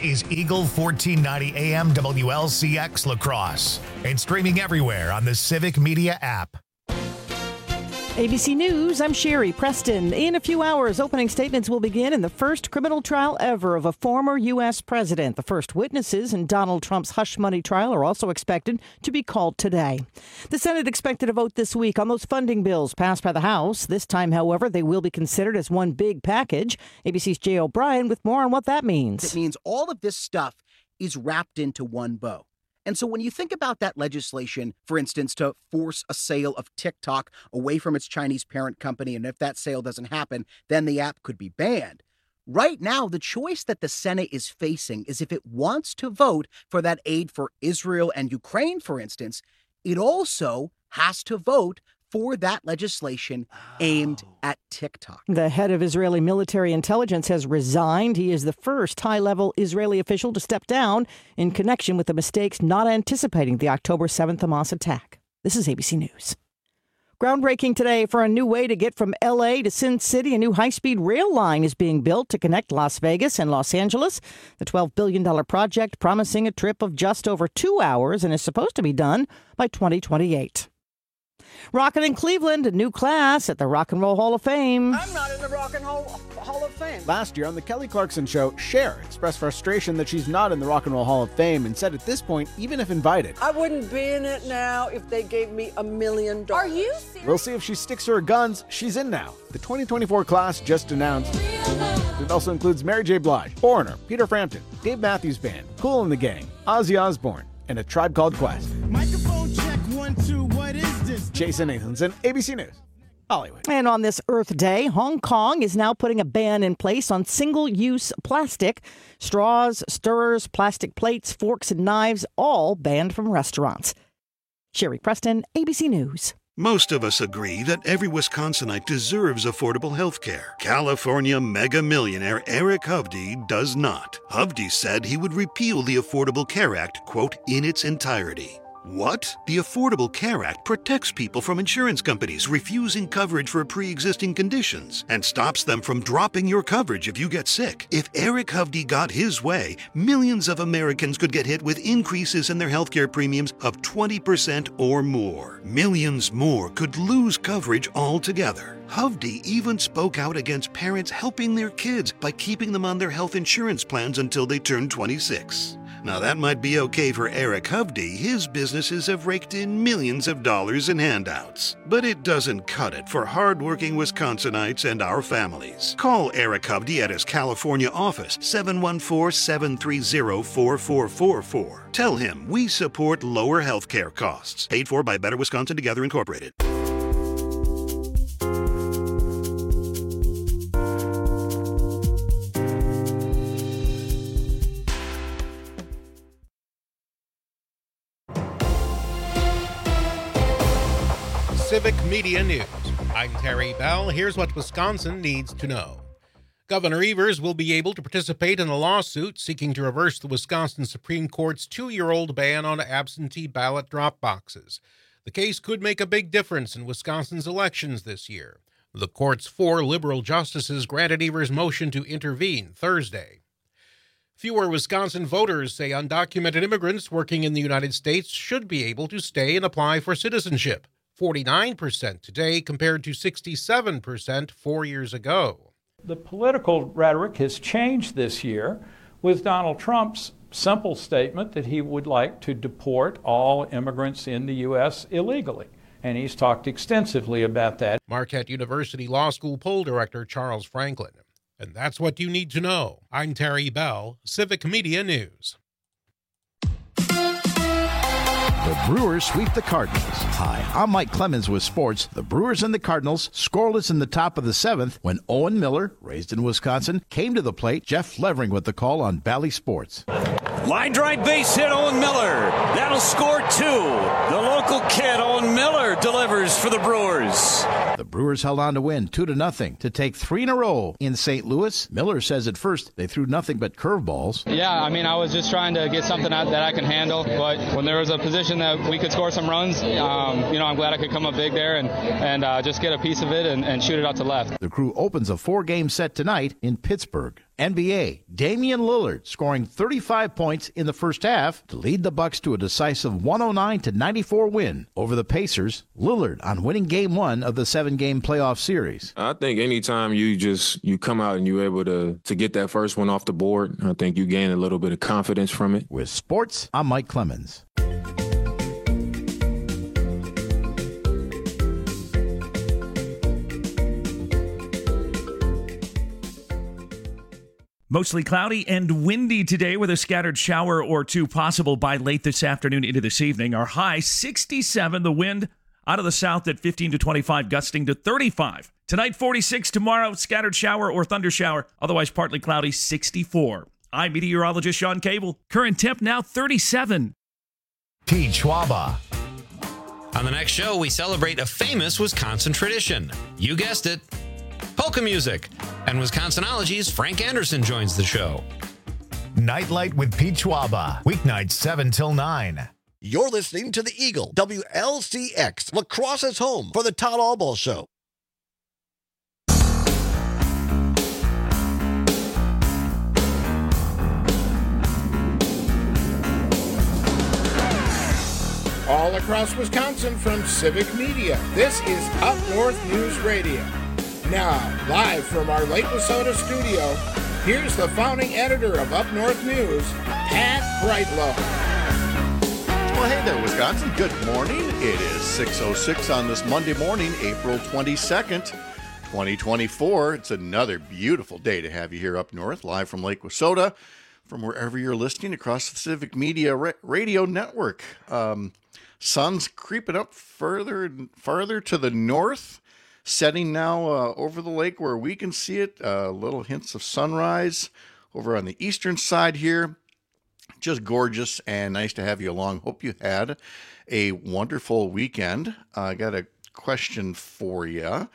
is Eagle 1490 AM WLCX La Crosse and streaming everywhere on the Civic Media app. ABC News, I'm Sherry Preston. In a few hours, opening statements will begin in the first criminal trial ever of a former U.S. president. The first witnesses in Donald Trump's hush money trial are also expected to be called today. The Senate expected to vote this week on those funding bills passed by the House. This time, however, they will be considered as one big package. ABC's Jay O'Brien with more on what that means. It means all of this stuff is wrapped into one bow. And so when you think about that legislation, for instance, to force a sale of TikTok away from its Chinese parent company, and if that sale doesn't happen, then the app could be banned. Right now, the choice that the Senate is facing is if it wants to vote for that aid for Israel and Ukraine, for instance, it also has to vote for that legislation aimed at TikTok. The head of Israeli military intelligence has resigned. He is the first high-level Israeli official to step down in connection with the mistakes not anticipating the October 7th Hamas attack. This is ABC News. Groundbreaking today for a new way to get from L.A. to Sin City. A new high-speed rail line is being built to connect Las Vegas and Los Angeles. The $12 billion project promising a trip of just over 2 hours and is supposed to be done by 2028. Rockin' in Cleveland, a new class at the Rock and Roll Hall of Fame. I'm not in the Rock and Roll Hall of Fame. Last year on the Kelly Clarkson Show, Cher expressed frustration that she's not in the Rock and Roll Hall of Fame and said at this point, even if invited, I wouldn't be in it now if they gave me $1 million. Are you serious? We'll see if she sticks to her guns. She's in now. The 2024 class just announced. It also includes Mary J. Blige, Foreigner, Peter Frampton, Dave Matthews Band, Kool and the Gang, Ozzy Osbourne, and A Tribe Called Quest. Microphone check 1 2. What is this? Jason Nathanson, ABC News, Hollywood. And on this Earth Day, Hong Kong is now putting a ban in place on single-use plastic. Straws, stirrers, plastic plates, forks, and knives, all banned from restaurants. Sherry Preston, ABC News. Most of us agree that every Wisconsinite deserves affordable health care. California mega millionaire Eric Hovde does not. Hovde said he would repeal the Affordable Care Act, quote, in its entirety. What? The Affordable Care Act protects people from insurance companies refusing coverage for pre-existing conditions and stops them from dropping your coverage if you get sick. If Eric Hovde got his way, millions of Americans could get hit with increases in their healthcare premiums of 20% or more. Millions more could lose coverage altogether. Hovde even spoke out against parents helping their kids by keeping them on their health insurance plans until they turn 26. Now that might be okay for Eric Hovde. His businesses have raked in millions of dollars in handouts. But it doesn't cut it for hardworking Wisconsinites and our families. Call Eric Hovde at his California office, 714-730-4444. Tell him we support lower health care costs. Paid for by Better Wisconsin Together Incorporated. Civic Media News. I'm Terry Bell. Here's what Wisconsin needs to know. Governor Evers will be able to participate in a lawsuit seeking to reverse the Wisconsin Supreme Court's 2-year-old ban on absentee ballot drop boxes. The case could make a big difference in Wisconsin's elections this year. The court's 4 liberal justices granted Evers' motion to intervene Thursday. Fewer Wisconsin voters say undocumented immigrants working in the United States should be able to stay and apply for citizenship. 49% today compared to 67% 4 years ago. The political rhetoric has changed this year with Donald Trump's simple statement that he would like to deport all immigrants in the U.S. illegally. And he's talked extensively about that. Marquette University Law School poll director Charles Franklin. And that's what you need to know. I'm Terry Bell, Civic Media News. The Brewers sweep the Cardinals. Hi, I'm Mike Clemens with sports. The Brewers and the Cardinals scoreless in the top of the 7th when Owen Miller, raised in Wisconsin, came to the plate. Jeff Levering with the call on Bally Sports. Line drive base hit, Owen Miller. That'll score 2. The local kid, Owen Miller, delivers for the Brewers. The The Brewers held on to win 2-0 to take 3 in a row in St. Louis. Miller says at first they threw nothing but curveballs. Yeah, I mean, I was just trying to get something out that I can handle, but when there was a position that we could score some runs, I'm glad I could come up big there and just get a piece of it and shoot it out to left. The Crew opens a 4-game set tonight in Pittsburgh. NBA, Damian Lillard scoring 35 points in the first half to lead the Bucks to a decisive 109-94 win over the Pacers. Lillard on winning Game 1 of the 7-game playoff series. I think anytime you come out and you're able to get that first one off the board, I think you gain a little bit of confidence from it. With sports, I'm Mike Clemens. Mostly cloudy and windy today with a scattered shower or two possible by late this afternoon into this evening. Our high 67, the wind out of the south at 15 to 25, gusting to 35. Tonight 46, tomorrow scattered shower or thunder shower, otherwise partly cloudy 64. I'm meteorologist Sean Cable. Current temp now 37. Pete Schwaba. On the next show, we celebrate a famous Wisconsin tradition. You guessed it. Polka music. And Wisconsinology's Frank Anderson joins the show. Nightlight with Pete Schwaba. Weeknights 7 till 9. You're listening to the Eagle, WLCX, La Crosse's home for the Todd Albaugh Show. All across Wisconsin from Civic Media, this is Up North News Radio. Now, live from our Lake Wissota studio, here's the founding editor of Up North News, Pat Brightlow. Well, hey there, Wisconsin. Good morning. It is 6:06 on this Monday morning, April 22nd, 2024. It's another beautiful day to have you here up north, live from Lake Wissota, from wherever you're listening across the Civic Media radio network. Sun's creeping up further and farther to the north. Setting now over the lake where we can see it. Little hints of sunrise over on the eastern side here. Just gorgeous and nice to have you along. Hope you had a wonderful weekend. I got a question for you.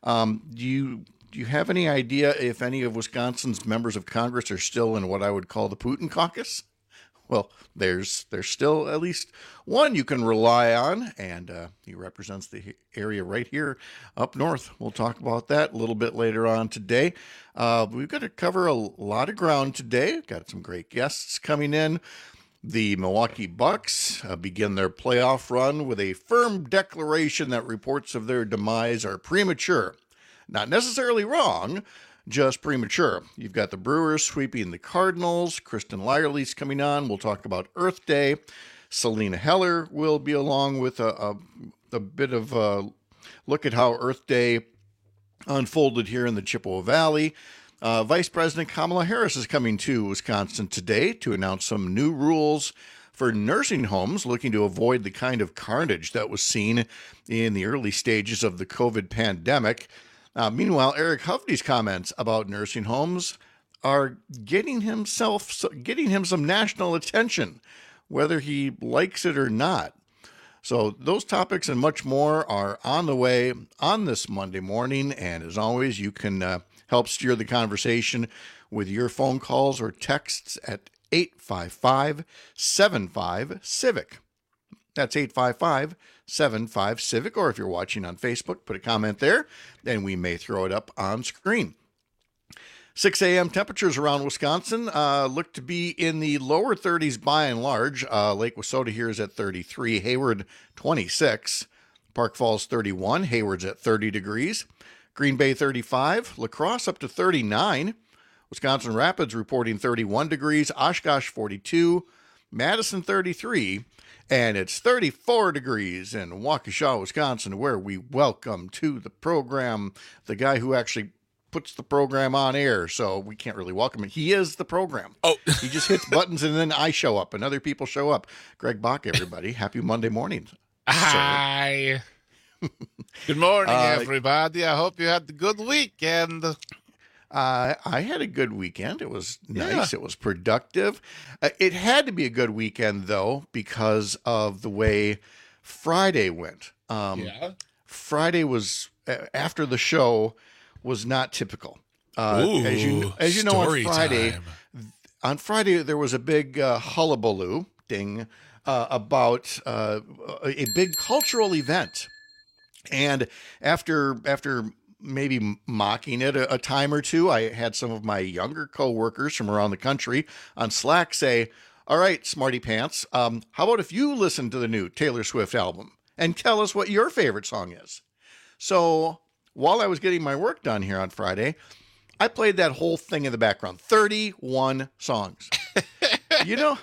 Do you have any idea if any of Wisconsin's members of Congress are still in what I would call the Putin caucus? Well, there's still at least one you can rely on, and he represents the area right here up north. We'll talk about that a little bit later on today. We've got to cover a lot of ground today. Got some great guests coming in. The Milwaukee Bucks begin their playoff run with a firm declaration that reports of their demise are premature. Not necessarily wrong, just premature. You've got the Brewers sweeping the Cardinals. Kristen Lyerly's coming on. We'll talk about Earth Day. Selena Heller will be along with a bit of a look at how Earth Day unfolded here in the Chippewa Valley. Vice President Kamala Harris is coming to Wisconsin today to announce some new rules for nursing homes, looking to avoid the kind of carnage that was seen in the early stages of the COVID pandemic. Meanwhile, Eric Hovde's comments about nursing homes are getting him some national attention, whether he likes it or not. So those topics and much more are on the way on this Monday morning. And as always, you can help steer the conversation with your phone calls or texts at 855-75-CIVIC. That's 855-75-CIVIC, or if you're watching on Facebook, put a comment there, and we may throw it up on screen. 6 a.m. temperatures around Wisconsin look to be in the lower 30s by and large. Lake Wissota here is at 33, Hayward 26, Park Falls 31, Hayward's at 30 degrees, Green Bay 35, La Crosse up to 39, Wisconsin Rapids reporting 31 degrees, Oshkosh 42, Madison 33, and it's 34 degrees in Waukesha, Wisconsin, where we welcome to the program the guy who actually puts the program on air, so we can't really welcome him. He is the program. Oh, he just hits buttons and then I show up and other people show up. Greg Bach, everybody. Happy Monday morning. Hi. Good morning, everybody. I hope you had a good weekend. I had a good weekend. It was nice. Yeah. It was productive. It had to be a good weekend, though, because of the way Friday went. Friday was after the show was not typical. Ooh, as you know, on story Friday there was a big hullabaloo about a big cultural event, and after maybe mocking it a time or two, I had some of my younger coworkers from around the country on Slack say, "All right, smarty pants, how about if you listen to the new Taylor Swift album and tell us what your favorite song is?" So while I was getting my work done here on Friday, I played that whole thing in the background, 31 songs. you know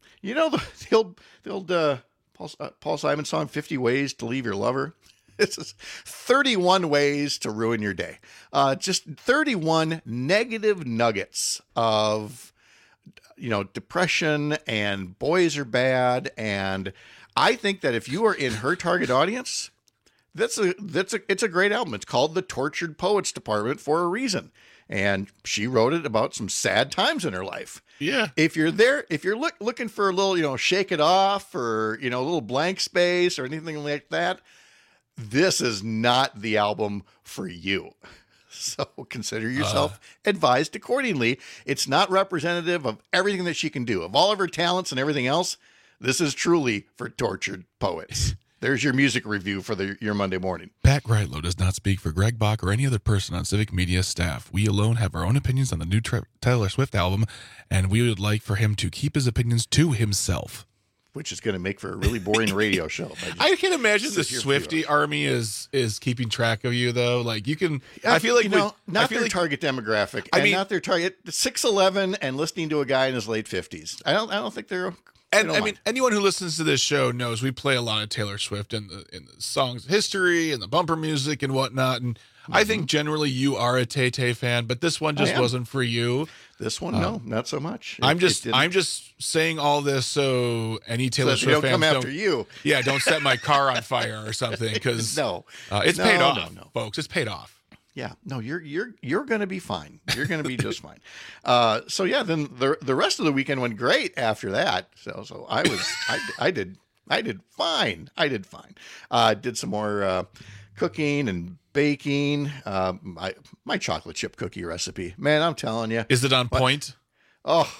the old Paul Simon song, 50 Ways to Leave Your Lover? This is 31 ways to ruin your day. Just 31 negative nuggets of, depression and boys are bad. And I think that if you are in her target audience, it's a great album. It's called The Tortured Poets Department for a reason. And she wrote it about some sad times in her life. Yeah. If you're looking for a little, shake it off or, a little blank space or anything like that, this is not the album for you. So consider yourself advised accordingly. It's not representative of everything that she can do. Of all of her talents and everything else, this is truly for tortured poets. There's your music review for your Monday morning. Pat Greitlow does not speak for Greg Bach or any other person on Civic Media staff. We alone have our own opinions on the new Taylor Swift album, and we would like for him to keep his opinions to himself. Which is going to make for a really boring radio show. I can imagine the Swiftie army is keeping track of you, though. Like you can, I feel like not their target demographic. Not their target 6'11" and listening to a guy in his late 50s. I don't think they're. And I mean, anyone who listens to this show knows we play a lot of Taylor Swift in the song's history and the bumper music and whatnot. And I think generally you are a Tay-Tay fan, but this one just wasn't for you. This one, no, not so much. I'm just saying all this so any Taylor Swift fans don't come after you. Yeah, don't set my car on fire or something because it's paid off, folks. It's paid off. Yeah, no, you're going to be fine. You're going to be just fine. So yeah, then the rest of the weekend went great after that. So I did fine. I did fine. Did some more cooking and baking. My chocolate chip cookie recipe, man, I'm telling you. Is it on point? Oh,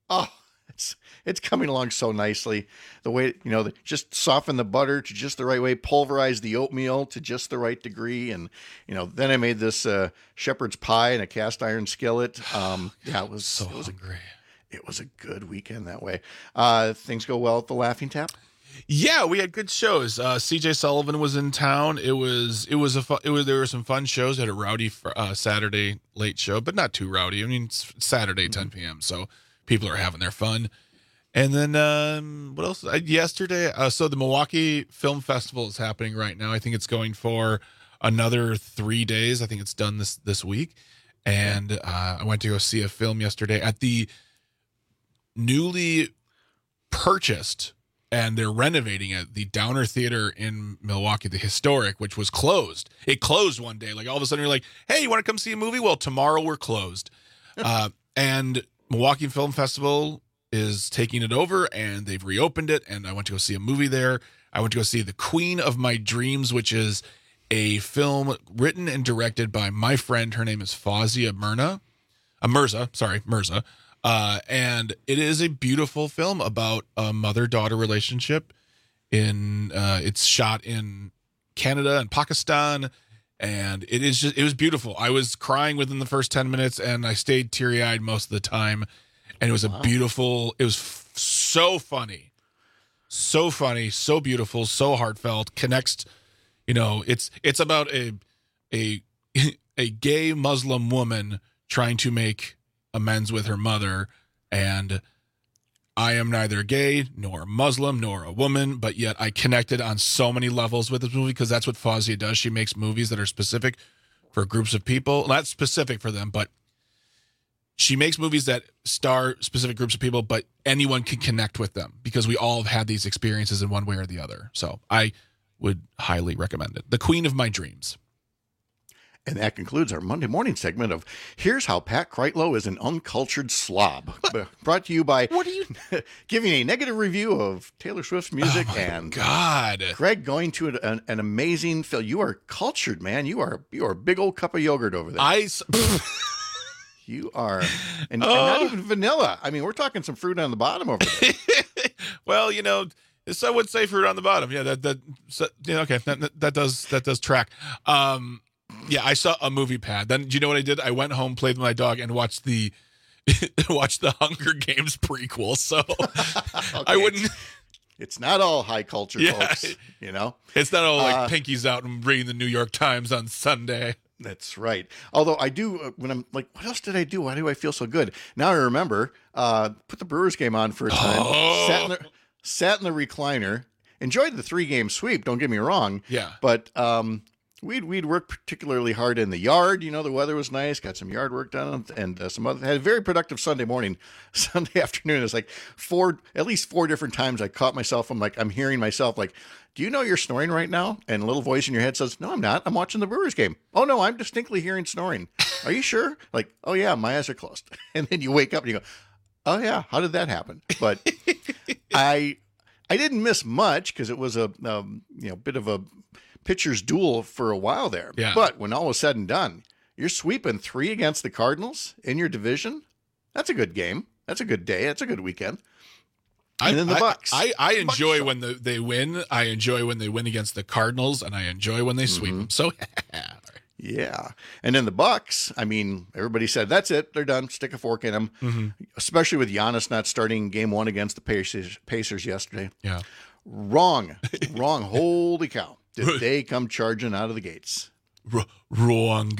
it's coming along so nicely. The way, just soften the butter to just the right way, pulverize the oatmeal to just the right degree. And, then I made this shepherd's pie in a cast iron skillet. It was hungry. It was a good weekend that way. Things go well at the Laughing Tap. Yeah, we had good shows. CJ Sullivan was in town. There were some fun shows. Had a rowdy Saturday late show, but not too rowdy. I mean, it's Saturday 10 p.m. so people are having their fun. And then what else? Yesterday, so the Milwaukee Film Festival is happening right now. I think it's going for another 3 days. I think it's done this week. And I went to go see a film yesterday at the newly purchased, and they're renovating it, the Downer Theater in Milwaukee, the historic, which was closed. It closed one day. Like all of a sudden you're like, hey, you want to come see a movie? Well, tomorrow we're closed. And Milwaukee Film Festival is taking it over, and they've reopened it, and I went to go see a movie there. I went to go see The Queen of My Dreams, which is a film written and directed by my friend. Her name is Fawzia Mirza. And it is a beautiful film about a mother-daughter relationship. It's shot in Canada and Pakistan, and it was beautiful. I was crying within the first 10 minutes, and I stayed teary-eyed most of the time. And it was so funny, so beautiful, so heartfelt. Connects, it's about a gay Muslim woman trying to make amends with her mother, and I am neither gay nor Muslim nor a woman, but yet I connected on so many levels with this movie because that's what Fawzia does. She makes movies that are specific for groups of people, not specific for them, but she makes movies that star specific groups of people, but anyone can connect with them because we all have had these experiences in one way or the other. So I would highly recommend it. The Queen of My Dreams. And that concludes our Monday morning segment of Here's How Pat Kreitlow is an Uncultured Slob. Brought to you by giving a negative review of Taylor Swift's music and God, Greg going to an amazing film. You are cultured, man. You are a big old cup of yogurt over there. You are, and not even vanilla. I mean, we're talking some fruit on the bottom over there. Well, I would say fruit on the bottom. Yeah, that does track. Yeah, I saw a movie pad. Then do you know what I did? I went home, played with my dog, and watched the Hunger Games prequel. So I wouldn't. It's not all high culture, folks. It's not all like pinkies out and reading the New York Times on Sunday. That's right. Although I do, when I'm like, what else did I do? Why do I feel so good? Now I remember, put the Brewers game on for a time, sat in the recliner, enjoyed the 3-game sweep, don't get me wrong. Yeah. But we'd worked particularly hard in the yard. The weather was nice, got some yard work done, and had a very productive Sunday morning. Sunday afternoon, it's like at least four different times I caught myself. I'm hearing myself like, do you know you're snoring right now? And a little voice in your head says, no, I'm not. I'm watching the Brewers game. Oh, no, I'm distinctly hearing snoring. Are you sure? Like, oh, yeah, my eyes are closed. And then you wake up and you go, oh, yeah, how did that happen? But I didn't miss much because it was a bit of a pitcher's duel for a while there. Yeah. But when all was said and done, you're sweeping 3 against the Cardinals in your division. That's a good game. That's a good day. That's a good weekend. And then the Bucks. I enjoy when they win. I enjoy when they win against the Cardinals, and I enjoy when they sweep them. So, yeah. And then the Bucks, I mean, everybody said, that's it. They're done. Stick a fork in them. Mm-hmm. Especially with Giannis not starting game 1 against the Pacers yesterday. Yeah. Wrong. Holy cow. Did they come charging out of the gates? Wrong.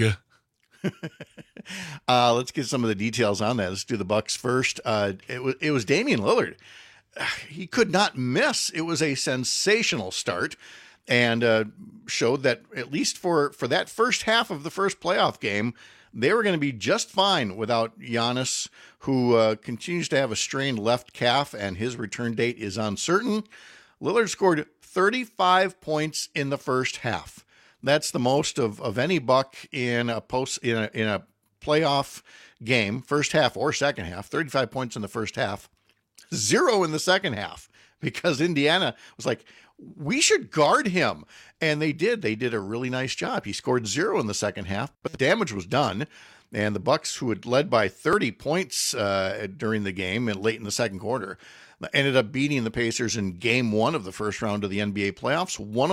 Let's get some of the details on that. Let's do the Bucks first. It was Damian Lillard. He could not miss. It was a sensational start and showed that at least for that first half of the first playoff game, they were going to be just fine without Giannis, who continues to have a strained left calf, and his return date is uncertain. Lillard scored 35 points in the first half. That's the most of any Buck in a playoff game, first half or second half. 35 points in the first half, 0 in the second half, because Indiana was like, we should guard him. And they did. They did a really nice job. He scored 0 in the second half, but the damage was done. And the Bucks, who had led by 30 points during the game and late in the second quarter, ended up beating the Pacers in game 1 of the first round of the NBA playoffs,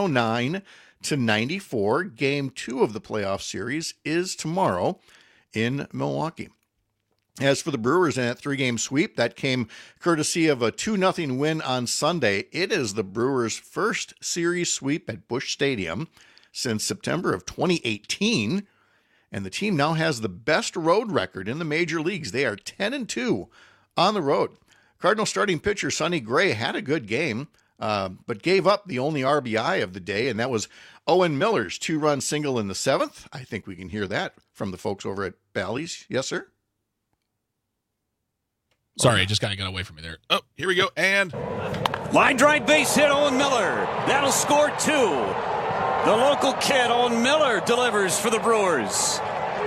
109-94. Game 2 of the playoff series is tomorrow in Milwaukee. As for the Brewers in that 3-game sweep, that came courtesy of a 2-0 win on Sunday. It is the Brewers' first series sweep at Busch Stadium since September of 2018. And the team now has the best road record in the major leagues. They are 10-2 on the road. Cardinal starting pitcher Sonny Gray had a good game, but gave up the only RBI of the day, and that was Owen Miller's 2-run single in the 7th. I think we can hear that from the folks over at Bally's. Yes, sir? Sorry, I just kind of got away from me there. Oh, here we go. And line drive base hit, Owen Miller. That'll score 2. The local kid, Owen Miller, delivers for the Brewers.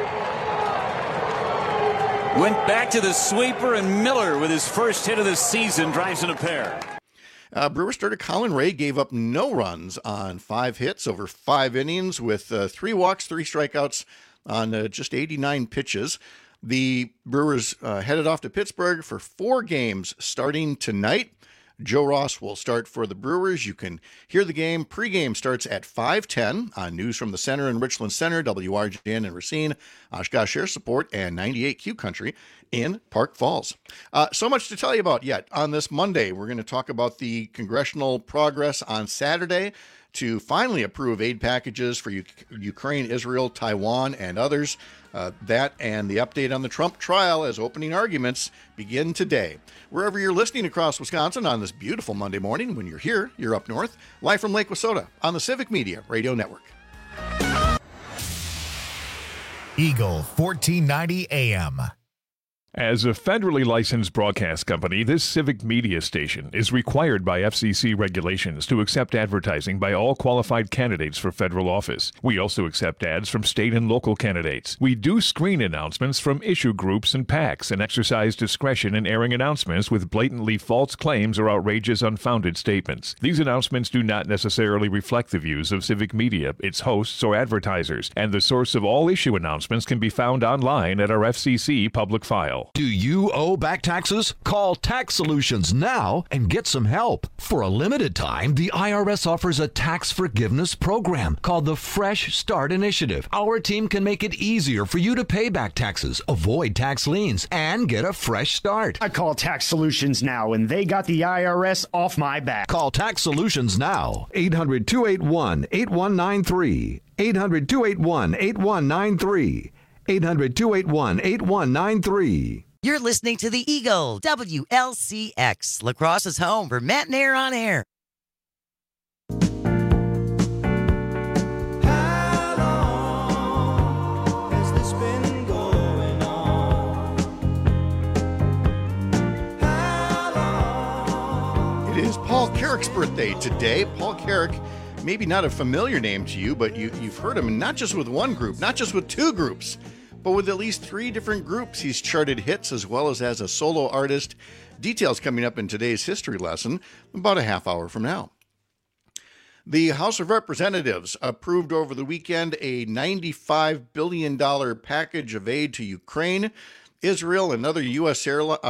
Went back to the sweeper, and Miller, with his first hit of the season, drives in a pair. Brewer starter Colin Ray gave up no runs on 5 hits over 5 innings with 3 walks, 3 strikeouts on just 89 pitches. The Brewers headed off to Pittsburgh for 4 games starting tonight. Joe Ross will start for the Brewers. You can hear the game. Pre-game starts at 5:10 on News from the Center in Richland Center, WRGN in Racine, Oshkosh Air Support, and 98Q Country in Park Falls. So much to tell you about yet. On this Monday, we're going to talk about the congressional progress on Saturday to finally approve aid packages for Ukraine, Israel, Taiwan, and others. That and the update on the Trump trial as opening arguments begin today. Wherever you're listening across Wisconsin on this beautiful Monday morning, when you're here, you're up north, live from Lake Wissota on the Civic Media Radio Network. Eagle 1490 AM. As a federally licensed broadcast company, this civic media station is required by FCC regulations to accept advertising by all qualified candidates for federal office. We also accept ads from state and local candidates. We do screen announcements from issue groups and PACs and exercise discretion in airing announcements with blatantly false claims or outrageous unfounded statements. These announcements do not necessarily reflect the views of civic media, its hosts, or advertisers, and the source of all issue announcements can be found online at our FCC public file. Do you owe back taxes? Call Tax Solutions now and get some help. For a limited time, the IRS offers a tax forgiveness program called the Fresh Start Initiative. Our team can make it easier for you to pay back taxes, avoid tax liens, and get a fresh start. I call Tax Solutions now, and they got the IRS off my back. Call Tax Solutions now. 800-281-8193. 800-281-8193. 800-281-8193. You're listening to The Eagle, WLCX, La Crosse's home for Matt and Air on Air. It is Paul Carrick's birthday today. Paul Carrick, maybe not a familiar name to you, but you've heard him not just with one group, not just with two groups, but with at least 3 different groups. He's charted hits as well as a solo artist. Details coming up in today's history lesson about a half hour from now. The House of Representatives approved over the weekend a $95 billion package of aid to Ukraine, Israel, and other U.S.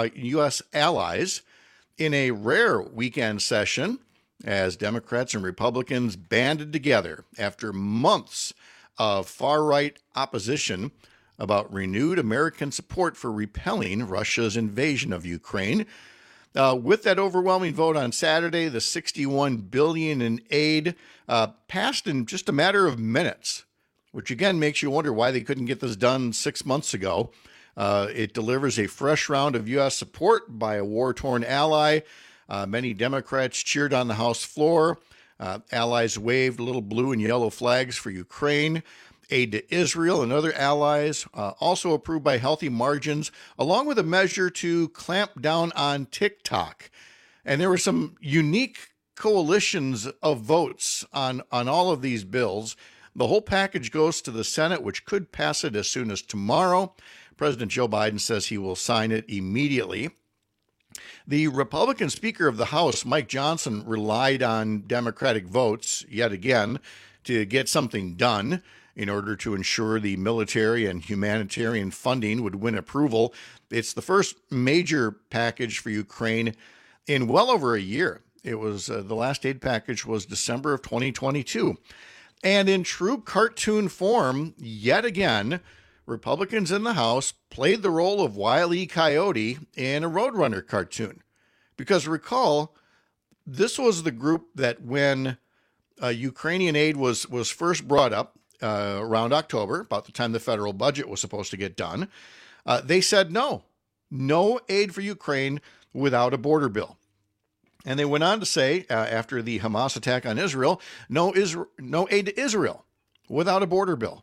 allies in a rare weekend session as Democrats and Republicans banded together after months of far-right opposition about renewed American support for repelling Russia's invasion of Ukraine. With that overwhelming vote on Saturday, the $61 billion in aid passed in just a matter of minutes, which again makes you wonder why they couldn't get this done 6 months ago. It delivers a fresh round of U.S. support by a war-torn ally. Many Democrats cheered on the House floor. Allies waved little blue and yellow flags for Ukraine. Aid to Israel and other allies, also approved by healthy margins, along with a measure to clamp down on TikTok. And there were some unique coalitions of votes on all of these bills. The whole package goes to the Senate, which could pass it as soon as tomorrow. President Joe Biden says he will sign it immediately. The Republican Speaker of the House, Mike Johnson, relied on Democratic votes yet again to get something done in order to ensure the military and humanitarian funding would win approval. It's the first major package for Ukraine in well over a year. It was the last aid package was December of 2022. And in true cartoon form, yet again, Republicans in the House played the role of Wile E. Coyote in a Roadrunner cartoon. Because recall, this was the group that when Ukrainian aid was first brought up, around October, about the time the federal budget was supposed to get done, they said no aid for Ukraine without a border bill. And they went on to say, after the Hamas attack on Israel, no aid to Israel without a border bill.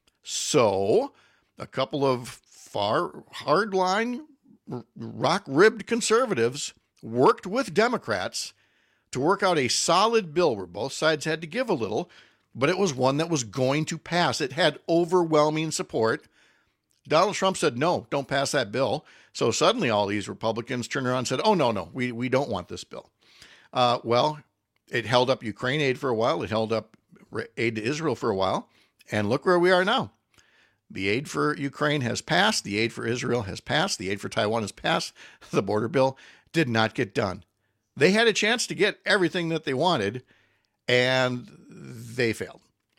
So a couple of far hardline, rock-ribbed conservatives worked with Democrats to work out a solid bill where both sides had to give a little, but it was one that was going to pass. It had overwhelming support. Donald Trump said, no, don't pass that bill. So suddenly all these Republicans turned around and said, oh, no, we don't want this bill. Well, it held up Ukraine aid for a while. It held up aid to Israel for a while. And look where we are now. The aid for Ukraine has passed. The aid for Israel has passed. The aid for Taiwan has passed. The border bill did not get done. They had a chance to get everything that they wanted, and they failed.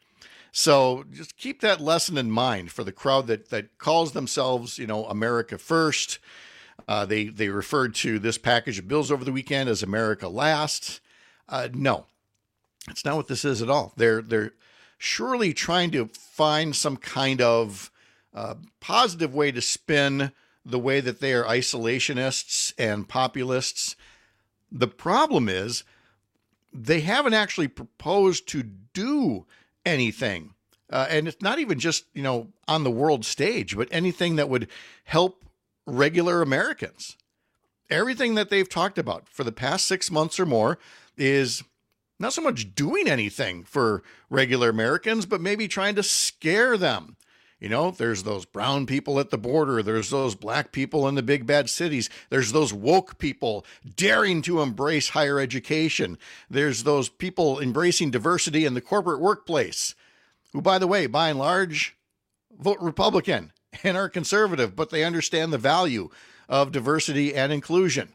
So just keep that lesson in mind for the crowd that calls themselves, America First. They referred to this package of bills over the weekend as America Last. No, it's not what this is at all. They're surely trying to find some kind of positive way to spin the way that they are isolationists and populists. The problem is they haven't actually proposed to do anything. And it's not even just, on the world stage, but anything that would help regular Americans. Everything that they've talked about for the past 6 months or more is not so much doing anything for regular Americans, but maybe trying to scare them. You know, there's those brown people at the border. There's those black people in the big bad cities. There's those woke people daring to embrace higher education. There's those people embracing diversity in the corporate workplace, who, by the way, by and large, vote Republican and are conservative, but they understand the value of diversity and inclusion.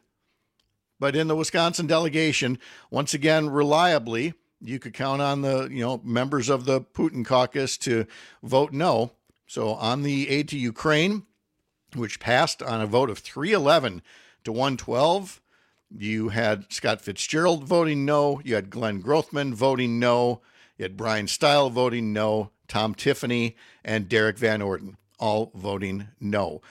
But in the Wisconsin delegation, once again, reliably, you could count on the members of the Putin caucus to vote no. So on the aid to Ukraine, which passed on a vote of 311 to 112, you had Scott Fitzgerald voting no, you had Glenn Grothman voting no, you had Brian Stile voting no, Tom Tiffany and Derek Van Orden all voting no.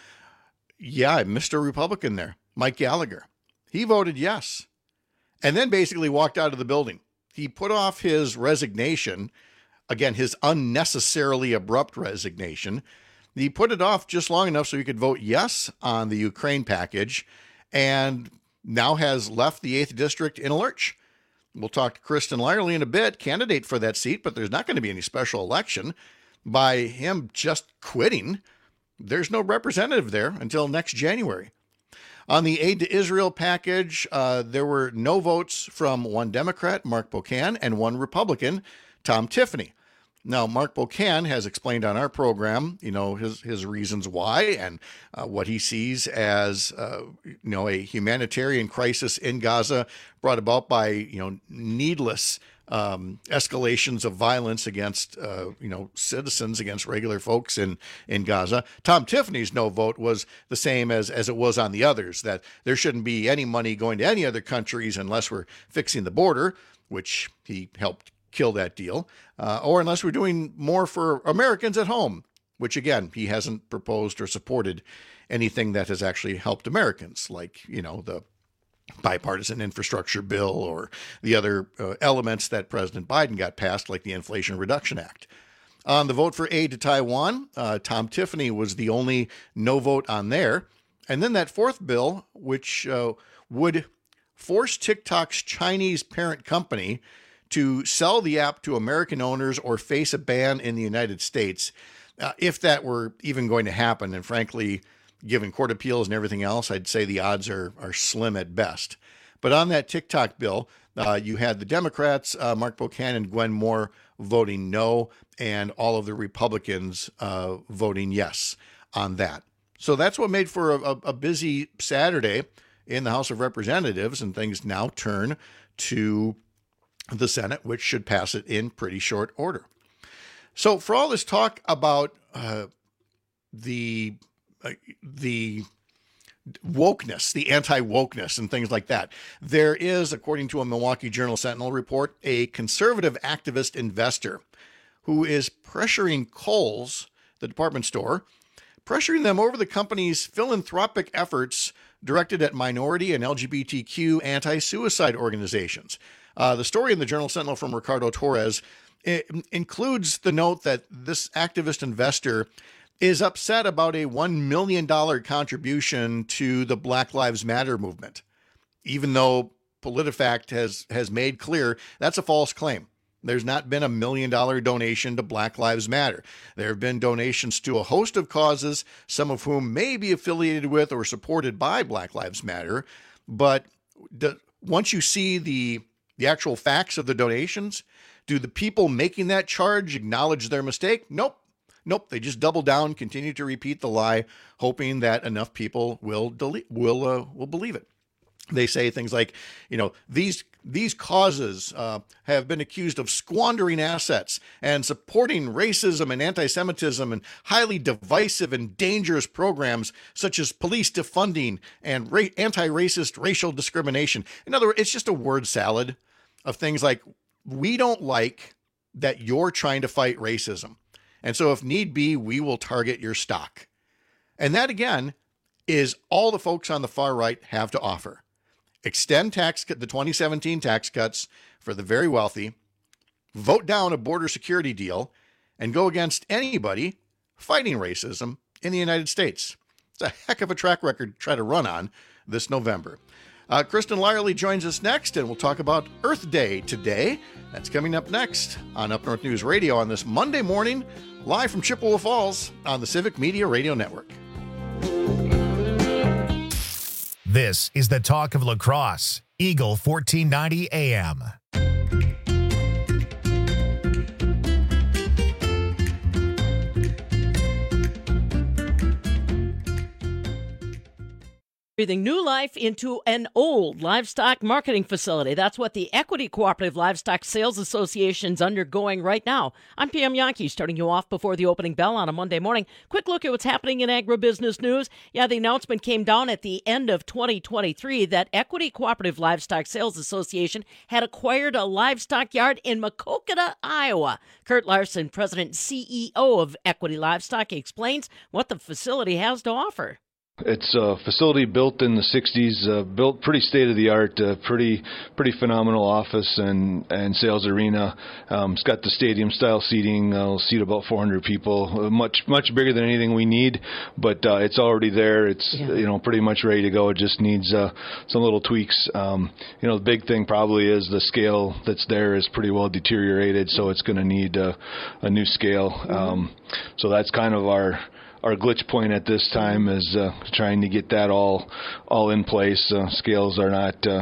Yeah, I missed a Republican there, Mike Gallagher. He voted yes, and then basically walked out of the building. He put off his resignation, again, his unnecessarily abrupt resignation. He put it off just long enough so he could vote yes on the Ukraine package, and now has left the 8th District in a lurch. We'll talk to Kristen Lyerly in a bit, candidate for that seat, but there's not going to be any special election. By him just quitting, there's no representative there until next January. On the aid to Israel package, there were no votes from one Democrat, Mark Bocan, and one Republican, Tom Tiffany. Now, Mark Bocan has explained on our program, his reasons why and what he sees as, a humanitarian crisis in Gaza brought about by, needless escalations of violence against, citizens, against regular folks in Gaza. Tom Tiffany's no vote was the same as it was on the others, that there shouldn't be any money going to any other countries unless we're fixing the border, which he helped kill that deal, or unless we're doing more for Americans at home, which again, he hasn't proposed or supported anything that has actually helped Americans, like, the bipartisan infrastructure bill or the other elements that President Biden got passed, like the Inflation Reduction Act. On the vote for aid to Taiwan, Tom Tiffany was the only no vote on there. And then that fourth bill, which would force TikTok's Chinese parent company to sell the app to American owners or face a ban in the United States, if that were even going to happen. And frankly, given court appeals and everything else, I'd say the odds are slim at best. But on that TikTok bill, you had the Democrats, Mark Bocan and Gwen Moore, voting no, and all of the Republicans voting yes on that. So that's what made for a busy Saturday in the House of Representatives, and things now turn to the Senate, which should pass it in pretty short order. So for all this talk about the wokeness, the anti-wokeness and things like that, there is, according to a Milwaukee Journal Sentinel report, a conservative activist investor who is pressuring Kohl's, the department store, pressuring them over the company's philanthropic efforts directed at minority and LGBTQ anti-suicide organizations. The story in the Journal Sentinel from Ricardo Torres includes the note that this activist investor is upset about a $1 million contribution to the Black Lives Matter movement, even though PolitiFact has made clear that's a false claim. There's not been $1 million donation to Black Lives Matter. There have been donations to a host of causes, some of whom may be affiliated with or supported by Black Lives Matter. But once you see the actual facts of the donations, do the people making that charge acknowledge their mistake? Nope. They just double down, continue to repeat the lie, hoping that enough people will believe it. They say things like, these causes have been accused of squandering assets and supporting racism and anti-Semitism and highly divisive and dangerous programs such as police defunding and anti-racist racial discrimination. In other words, it's just a word salad of things like, we don't like that you're trying to fight racism. And so if need be, we will target your stock. And that, again, is all the folks on the far right have to offer. Extend the 2017 tax cuts for the very wealthy, vote down a border security deal, and go against anybody fighting racism in the United States. It's a heck of a track record to try to run on this November. Kristen Lyerly joins us next, and we'll talk about Earth Day today. That's coming up next on Up North News Radio on this Monday morning, live from Chippewa Falls on the Civic Media Radio Network. This is the Talk of La Crosse, Eagle 1490 AM. Breathing new life into an old livestock marketing facility. That's what the Equity Cooperative Livestock Sales Association is undergoing right now. I'm Pam Yankee, starting you off before the opening bell on a Monday morning. Quick look at what's happening in agribusiness news. Yeah, the announcement came down at the end of 2023 that Equity Cooperative Livestock Sales Association had acquired a livestock yard in Maquoketa, Iowa. Kurt Larson, president and CEO of Equity Livestock, explains what the facility has to offer. It's a facility built in the 60s, built pretty state-of-the-art, pretty phenomenal office and sales arena. It's got the stadium-style seating. It'll seat about 400 people, much bigger than anything we need, but it's already there. It's pretty much ready to go. It just needs some little tweaks. The big thing probably is the scale that's there is pretty well deteriorated, so it's going to need a new scale. So that's kind of our glitch point at this time is trying to get that all in place. Scales are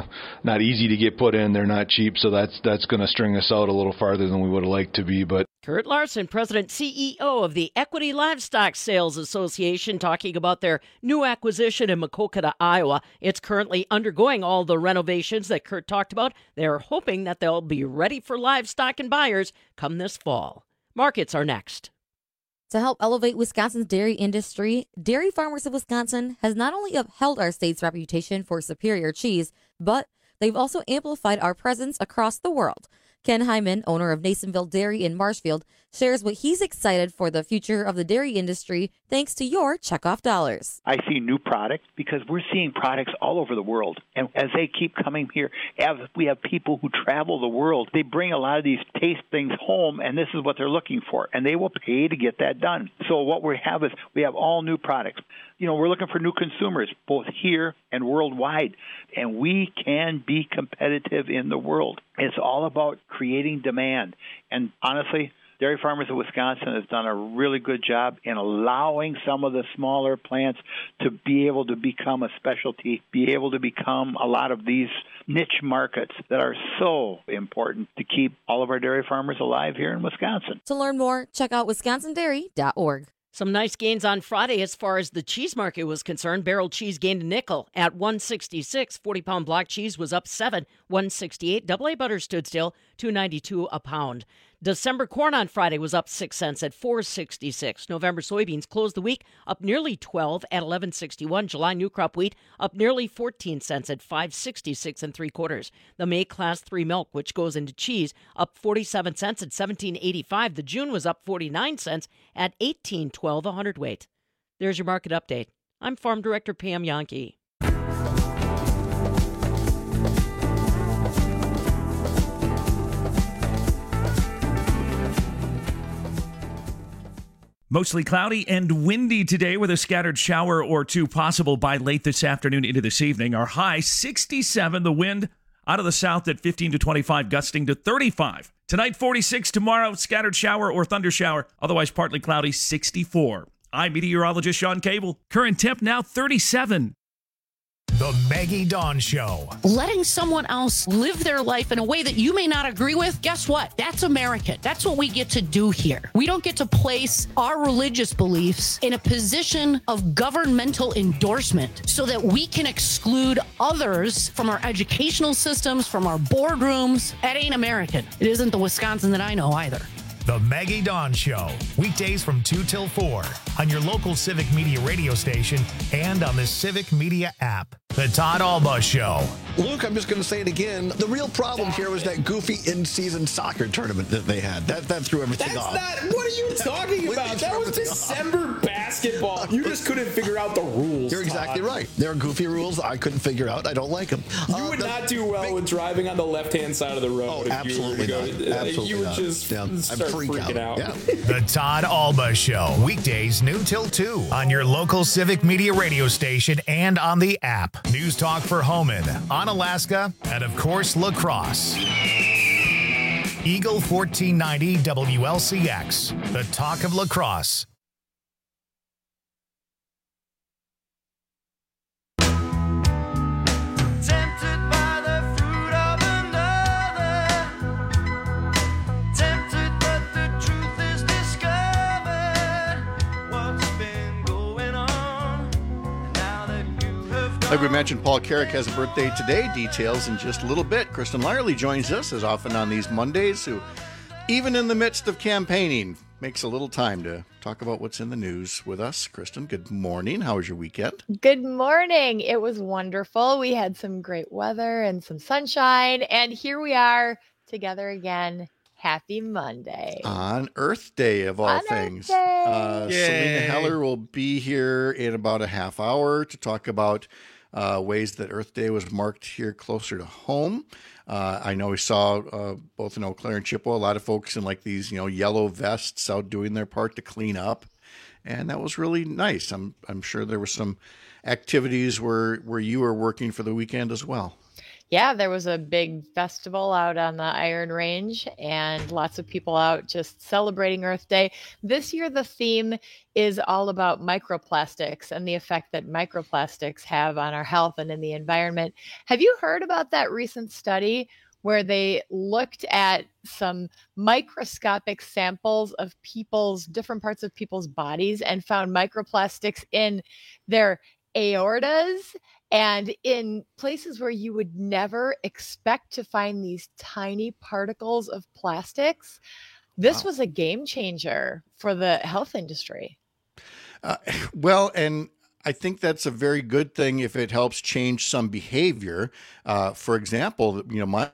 not easy to get put in. They're not cheap, so that's going to string us out a little farther than we would have liked to be. But Kurt Larson, president CEO of the Equity Livestock Sales Association, talking about their new acquisition in Maquoketa, Iowa. It's currently undergoing all the renovations that Kurt talked about. They're hoping that they'll be ready for livestock and buyers come this fall. Markets are next. To help elevate Wisconsin's dairy industry, Dairy Farmers of Wisconsin has not only upheld our state's reputation for superior cheese, but they've also amplified our presence across the world. Ken Hyman, owner of Nasonville Dairy in Marshfield, shares what he's excited for the future of the dairy industry thanks to your checkoff dollars. I see new products because we're seeing products all over the world. And as they keep coming here, we have people who travel the world. They bring a lot of these taste things home, and this is what they're looking for. And they will pay to get that done. So what we have is we have all new products. We're looking for new consumers, both here and worldwide. And we can be competitive in the world. It's all about creating demand. And honestly, Dairy Farmers of Wisconsin has done a really good job in allowing some of the smaller plants to be able to become a specialty, be able to become a lot of these niche markets that are so important to keep all of our dairy farmers alive here in Wisconsin. To learn more, check out wisconsindairy.org. Some nice gains on Friday as far as the cheese market was concerned. Barrel cheese gained a nickel at $1.66. 40-pound block cheese was up 7, $1.68. AA butter stood still, $2.92 a pound. December corn on Friday was up 6 cents at $4.66. November soybeans closed the week up nearly 12 at $11.61. July new crop wheat up nearly 14 cents at $5.66 3/4. The May class 3 milk, which goes into cheese, up 47 cents at $17.85. The June was up 49 cents at $18.12 a hundredweight. There's your market update. I'm Farm Director Pam Yankee. Mostly cloudy and windy today with a scattered shower or two possible by late this afternoon into this evening. Our high 67, the wind out of the south at 15 to 25, gusting to 35. Tonight 46, tomorrow scattered shower or thunder shower, otherwise partly cloudy 64. I'm meteorologist Sean Cable. Current temp now 37. The Maggie Dawn Show. Letting someone else live their life in a way that you may not agree with, guess what? That's American. That's what we get to do here. We don't get to place our religious beliefs in a position of governmental endorsement so that we can exclude others from our educational systems, from our boardrooms. That ain't American. It isn't the Wisconsin that I know either. The Maggie Dawn Show, weekdays from 2 till 4 on your local Civic Media radio station and on the Civic Media app. The Todd Alba Show. Luke, I'm just going to say it again. The real problem here was that goofy in-season soccer tournament that they had. That threw everything off. What are you talking about? That was December basketball. basketball. You just couldn't figure out the rules. You're exactly right. There are goofy rules I couldn't figure out. I don't like them. You would not do well with driving on the left-hand side of the road. Oh, absolutely not. Absolutely you would not. just start freaking out. Yeah. The Todd Alba Show, weekdays noon till 2 on your local Civic Media radio station and on the app. News Talk for Homan, Onalaska, and of course, La Crosse. Eagle 1490 WLCX, the talk of La Crosse. Like we mentioned, Paul Carrick has a birthday today. Details in just a little bit. Kristen Lyerly joins us, as often on these Mondays, who, even in the midst of campaigning, makes a little time to talk about what's in the news with us. Kristen, good morning. How was your weekend? Good morning. It was wonderful. We had some great weather and some sunshine, and here we are together again. Happy Monday. On Earth Day, of all things. Selena Heller will be here in about a half hour to talk about ways that Earth Day was marked here closer to home. I know we saw both in Eau Claire and Chippewa, a lot of folks in like these, yellow vests out doing their part to clean up. And that was really nice. I'm sure there were some activities where you were working for the weekend as well. Yeah, there was a big festival out on the Iron Range and lots of people out just celebrating Earth Day. This year, the theme is all about microplastics and the effect that microplastics have on our health and in the environment. Have you heard about that recent study where they looked at some microscopic samples of different parts of people's bodies and found microplastics in their aortas and in places where you would never expect to find these tiny particles of plastics? This was a game changer for the health industry. Well, and I think that's a very good thing if it helps change some behavior. For example, the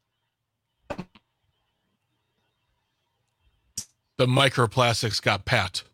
microplastics got Pat.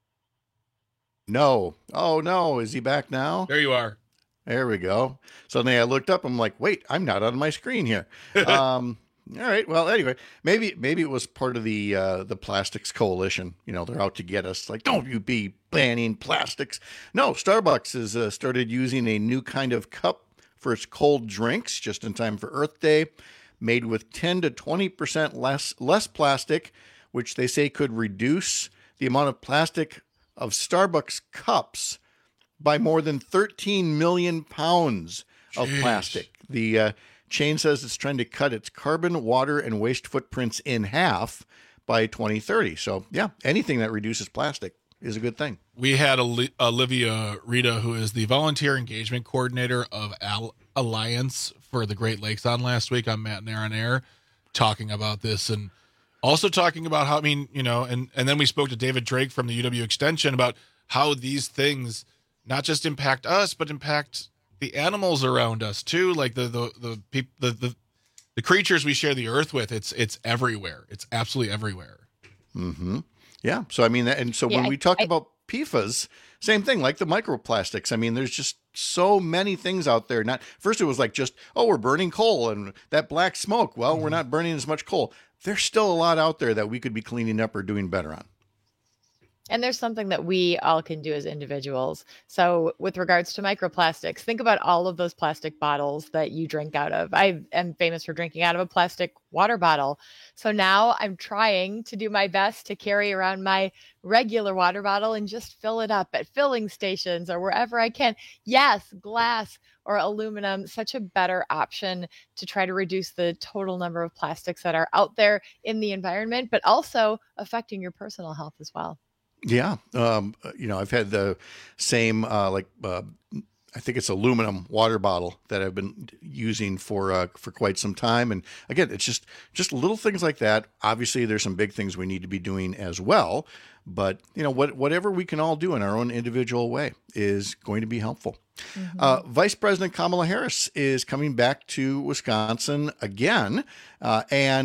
No. Oh, no. Is he back now? There you are. There we go. Suddenly I looked up. I'm like, wait, I'm not on my screen here. All right. Well, anyway, maybe it was part of the Plastics Coalition. They're out to get us. Like, don't you be banning plastics. No, Starbucks has started using a new kind of cup for its cold drinks just in time for Earth Day, made with 10 to 20% less plastic, which they say could reduce the amount of plastic of Starbucks cups by more than 13 million pounds of plastic. The chain says it's trying to cut its carbon, water, and waste footprints in half by 2030. So, yeah, anything that reduces plastic is a good thing. We had Olivia Rita, who is the volunteer engagement coordinator of Alliance for the Great Lakes, on last week on Matt and Aaron Air, talking about this and also talking about how, and then we spoke to David Drake from the UW Extension about how these things not just impact us, but impact the animals around us too, like the creatures we share the earth with. It's everywhere. It's absolutely everywhere. Mm-hmm. Yeah. So when we talk about PFAS, same thing, like the microplastics. There's just so many things out there. First it was like we're burning coal and that black smoke. Well, we're not burning as much coal. There's still a lot out there that we could be cleaning up or doing better on. And there's something that we all can do as individuals. So with regards to microplastics, think about all of those plastic bottles that you drink out of. I am famous for drinking out of a plastic water bottle. So now I'm trying to do my best to carry around my regular water bottle and just fill it up at filling stations or wherever I can. Yes, glass or aluminum, such a better option to try to reduce the total number of plastics that are out there in the environment, but also affecting your personal health as well. Yeah. I've had the same, I think it's aluminum water bottle that I've been using for quite some time. And again, it's just little things like that. Obviously there's some big things we need to be doing as well, but whatever we can all do in our own individual way is going to be helpful. Mm-hmm. Vice President Kamala Harris is coming back to Wisconsin again. And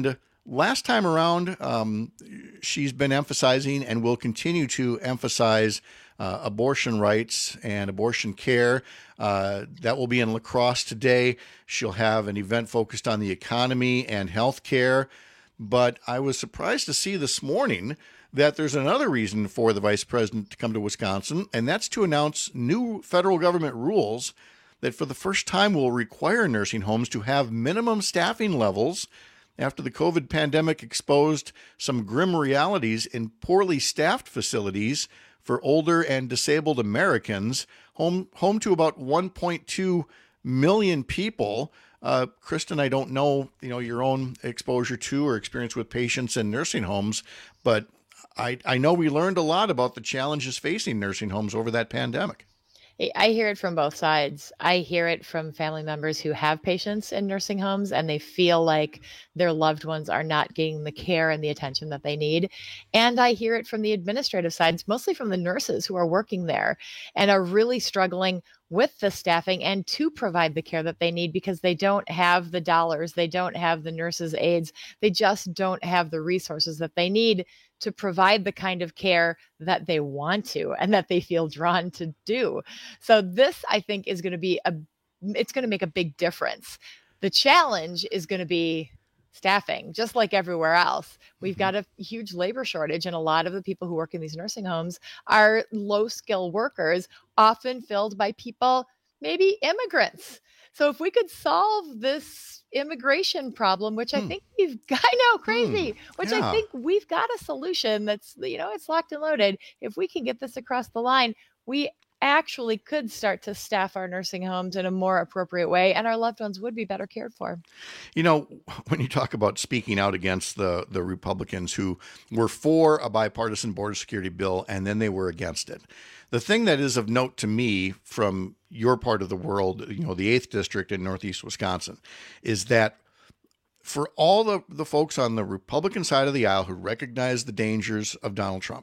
last time around, she's been emphasizing and will continue to emphasize abortion rights and abortion care. That will be in La Crosse today. She'll have an event focused on the economy and health care. But I was surprised to see this morning that there's another reason for the vice president to come to Wisconsin, and that's to announce new federal government rules that for the first time will require nursing homes to have minimum staffing levels after the COVID pandemic exposed some grim realities in poorly staffed facilities for older and disabled Americans, home to about 1.2 million people. Kristen, I don't know, your own exposure to or experience with patients in nursing homes, but I know we learned a lot about the challenges facing nursing homes over that pandemic. I hear it from both sides. I hear it from family members who have patients in nursing homes and they feel like their loved ones are not getting the care and the attention that they need. And I hear it from the administrative sides, mostly from the nurses who are working there and are really struggling with the staffing and to provide the care that they need because they don't have the dollars, they don't have the nurses' aides, they just don't have the resources that they need to provide the kind of care that they want to and that they feel drawn to do. So this, I think, is going to be it's going to make a big difference. The challenge is going to be staffing, just like everywhere else. We've got a huge labor shortage, and a lot of the people who work in these nursing homes are low-skill workers, often filled by people, maybe immigrants. So if we could solve this immigration problem, which I think I think we've got a solution that's, it's locked and loaded. If we can get this across the line, we actually could start to staff our nursing homes in a more appropriate way, and our loved ones would be better cared for. When you talk about speaking out against the Republicans who were for a bipartisan border security bill and then they were against it, the thing that is of note to me from your part of the world, the 8th District in Northeast Wisconsin, is that for all the folks on the Republican side of the aisle who recognize the dangers of Donald Trump,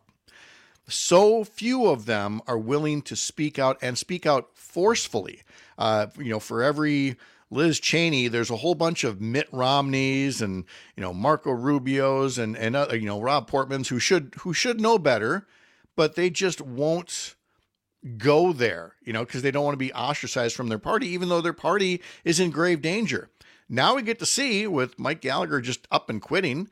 so few of them are willing to speak out and speak out forcefully. For every Liz Cheney, there's a whole bunch of Mitt Romneys and, Marco Rubios and Rob Portmans who should know better, but they just won't go there, because they don't want to be ostracized from their party, even though their party is in grave danger. Now we get to see, with Mike Gallagher just up and quitting,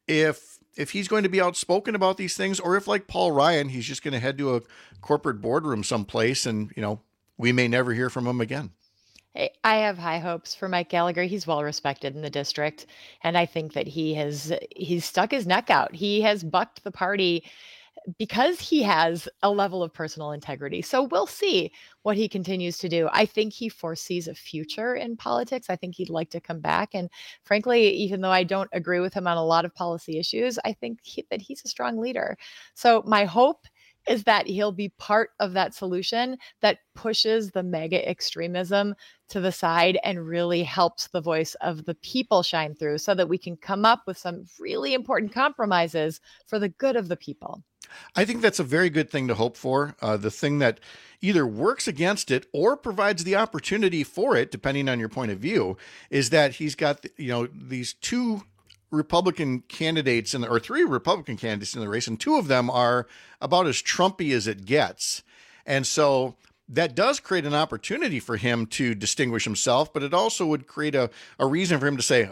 if he's going to be outspoken about these things, or if, like Paul Ryan, he's just going to head to a corporate boardroom someplace and, we may never hear from him again. Hey, I have high hopes for Mike Gallagher. He's well respected in the district, and I think that he's stuck his neck out. He has bucked the party because he has a level of personal integrity. So we'll see what he continues to do. I think he foresees a future in politics. I think he'd like to come back. And frankly, even though I don't agree with him on a lot of policy issues, I think that he's a strong leader. So my hope is that he'll be part of that solution that pushes the mega extremism to the side and really helps the voice of the people shine through so that we can come up with some really important compromises for the good of the people. I think that's a very good thing to hope for. The thing that either works against it or provides the opportunity for it, depending on your point of view, is that he's got, these two Republican candidates or three Republican candidates in the race, and two of them are about as Trumpy as it gets. And so that does create an opportunity for him to distinguish himself, but it also would create a reason for him to say,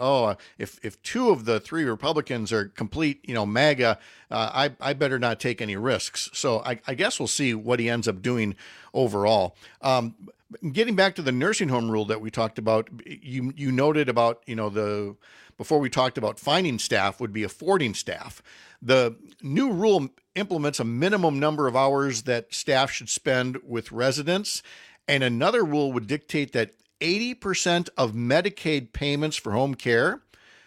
if two of the three Republicans are complete, MAGA, I better not take any risks. So I guess we'll see what he ends up doing overall. Getting back to the nursing home rule that we talked about, you noted about, before we talked about finding staff would be affording staff. The new rule implements a minimum number of hours that staff should spend with residents, and another rule would dictate that 80% of Medicaid payments for home care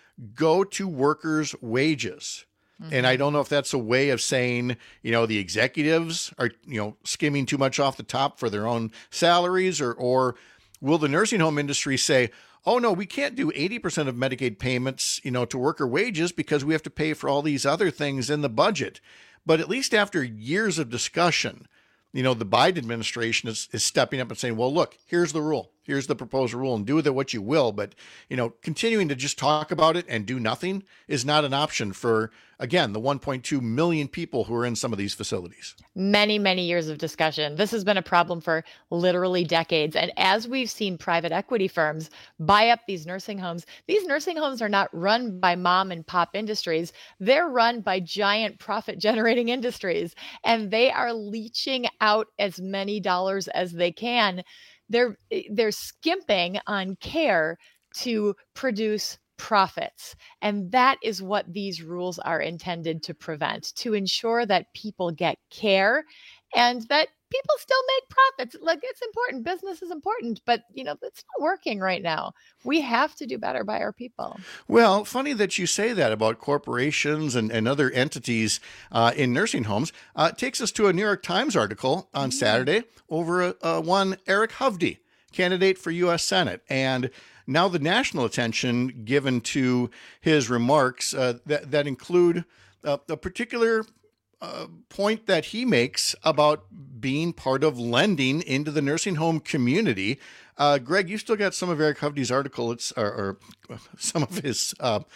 go to workers' wages. Mm-hmm. And I don't know if that's a way of saying, the executives are, skimming too much off the top for their own salaries, or will the nursing home industry say, oh, no, we can't do 80% of Medicaid payments, to worker wages because we have to pay for all these other things in the budget. But at least after years of discussion, the Biden administration is stepping up and saying, well, look, here's the rule. here's the proposed rule and do with it what you will. But, continuing to just talk about it and do nothing is not an option for, again, the 1.2 million people who are in some of these facilities. Many, many years of discussion. This has been a problem for literally decades. And as we've seen private equity firms buy up these nursing homes are not run by mom and pop industries. They're run by giant profit generating industries, and they are leeching out as many dollars as they can. They're skimping on care to produce profits. And that is what these rules are intended to prevent, to ensure that people get care and that people still make profits. Like, it's important. Business is important, but it's not working right now. We have to do better by our people. Well, funny that you say that about corporations and other entities in nursing homes. It takes us to a New York Times article on Saturday over one Eric Hovde, candidate for U.S. Senate. And now the national attention given to his remarks that include a particular point that he makes about being part of lending into the nursing home community. Greg, you still got some of Eric Hovde's article, or some of his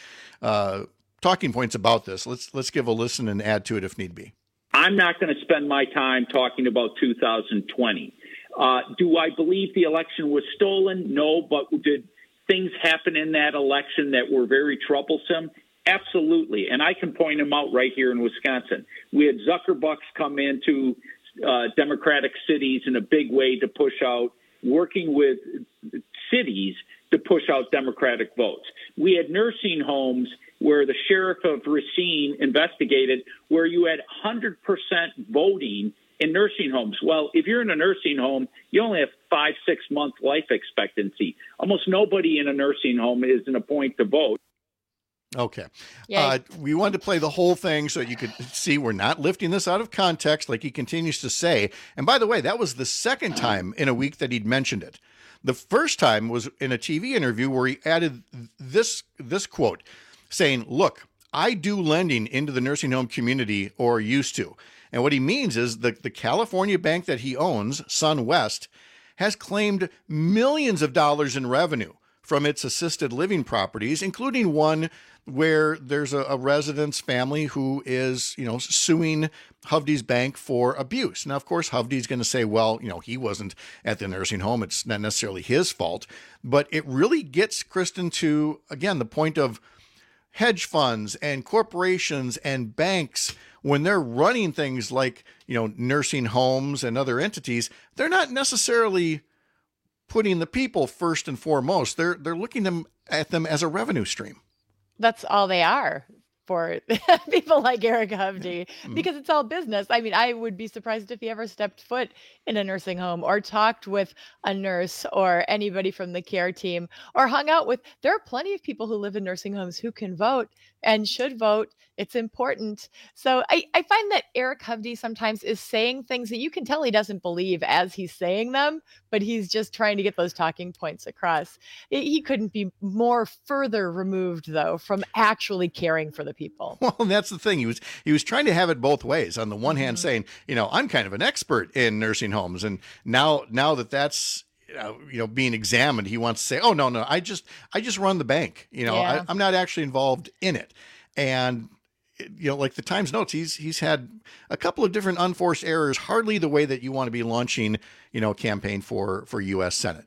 talking points about this. Let's give a listen and add to it if need be. I'm not going to spend my time talking about 2020. Do I believe the election was stolen? No, but did things happen in that election that were very troublesome? Absolutely. And I can point them out right here in Wisconsin. We had Zuckerbucks come into Democratic cities in a big way to push out, working with cities to push out Democratic votes. We had nursing homes where the sheriff of Racine investigated, where you had 100% voting in nursing homes. Well, if you're in a nursing home, you only have 5-6 month life expectancy. Almost nobody in a nursing home is in a point to vote. Okay. We wanted to play the whole thing so you could see we're not lifting this out of context, like he continues to say. And by the way, that was the second time in a week that he'd mentioned it. The first time was in a TV interview where he added this quote saying, "Look, I do lending into the nursing home community, or used to." And what he means is the California bank that he owns, SunWest, has claimed millions of dollars in revenue from its assisted living properties, including one where there's a resident's family who is, suing Hovde's bank for abuse. Now, of course, Hovde's going to say, well, he wasn't at the nursing home. It's not necessarily his fault. But it really gets Kristen to, again, the point of hedge funds and corporations and banks, when they're running things like, nursing homes and other entities, they're not necessarily putting the people first and foremost. They're looking at them as a revenue stream. That's all they are for people like Eric Hovde, because it's all business. I mean, I would be surprised if he ever stepped foot in a nursing home or talked with a nurse or anybody from the care team or hung out with. There are plenty of people who live in nursing homes who can vote and should vote. It's important. So I find that Eric Hovde sometimes is saying things that you can tell he doesn't believe as he's saying them, but he's just trying to get those talking points across. He couldn't be more further removed, though, from actually caring for the people. Well, that's the thing. He was trying to have it both ways. On the one hand, saying, I'm kind of an expert in nursing homes, and now that's being examined, he wants to say, oh, no, I just run the bank. I'm not actually involved in it. And like the Times notes, he's had a couple of different unforced errors, hardly the way that you want to be launching, a campaign for U.S. Senate.